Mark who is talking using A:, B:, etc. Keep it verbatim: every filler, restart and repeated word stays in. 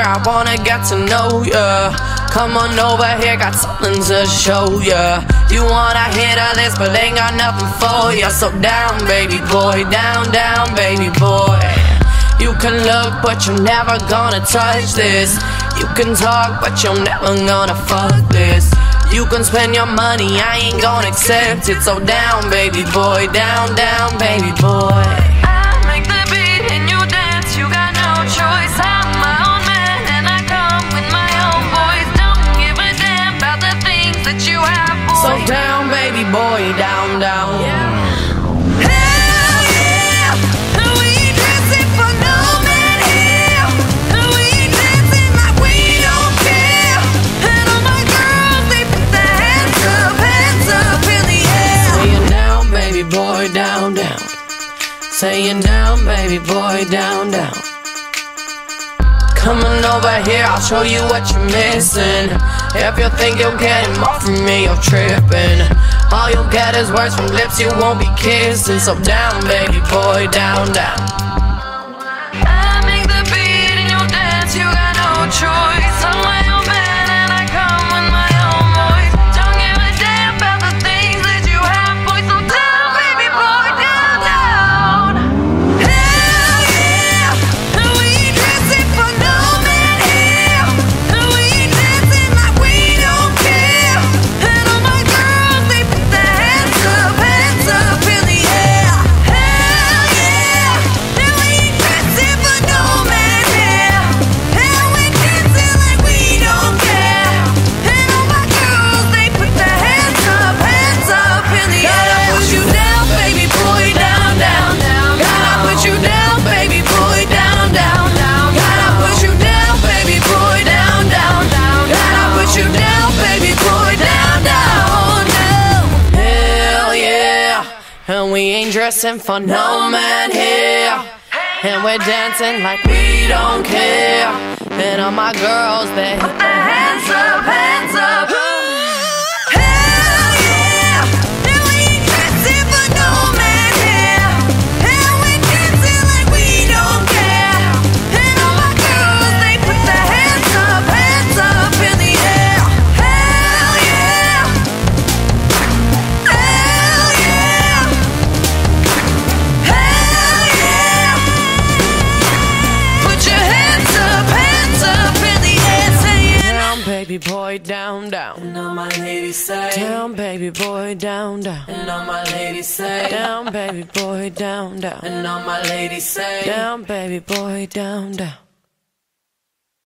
A: I wanna get to know ya. Come on over here, got something to show ya. You wanna hit a list, but ain't got nothing for ya. So down, baby boy, down, down, baby boy. You can look, but you're never gonna touch this. You can talk, but you're never gonna fuck this. You can spend your money, I ain't gonna accept it. So down, baby boy, down, down, baby boy.
B: I make the beat and you dance, you got no choice. I'm my own man and I come with my own voice. Don't give a damn about the things that you have, boy.
A: So down, baby boy, down, down.
B: Yeah. Hell yeah, and we ain't dancing for no man here. And we ain't dancing like we don't care. And all my girls, they put their hands up, hands up in the air.
A: Saying down, baby boy, down, down. Saying down, baby boy, down, down. Coming over here, I'll show you what you're missing. If you think you'll get more from me, you're tripping. All you'll get is words from lips you won't be kissing. So down, baby boy, down, down.
B: I make the beat and you dance, you got no choice. I'm my own man and I come with my own voice. Don't give a damn about the things that you have, boy. So down, baby boy, down, down. Hell yeah, and we ain't dancing for no man here. And we ain't dancing like we don't care. And all my girls, they put their hands up, hands up in the air. Hell yeah, and we ain't dancing for no man here. And we're dancing like we don't care. And all my girls, they put their hands up, hands up in the air. Gotta put you down, baby boy, down, down, down. Gotta put you down, baby boy, down, down, down. Gotta put you down, baby boy, down, down, down. Gotta put you down, baby boy, down, down, down.
A: Hell yeah, and we ain't dressing for no man here. And we're dancing like we don't care. And all my girls, they
B: Put their hands up, hands up. Hell yeah, and we ain't dancing for no man here. And we're dancing like we don't care. And all my girls, they put their hands up, hands up in the air. Hell yeah, hell yeah, hell yeah. Put your hands up, hands up in the air, saying
A: down, baby boy, down, down.
C: And all my ladies say,
A: Down, baby boy, down, down.
C: and all my ladies say,
A: Down, baby boy, down, down.
C: and all my ladies say.
A: Down, baby boy, down, down.